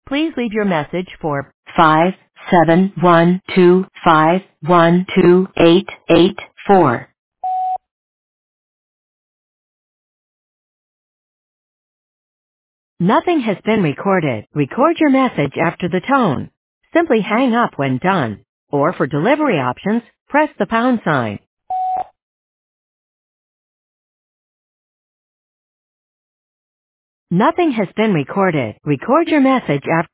Please leave your message for 57125128884. Nothing has been recorded. Record your message after the tone. Simply hang up when done. Or for delivery options, press the pound sign. Nothing has been recorded. Record your message after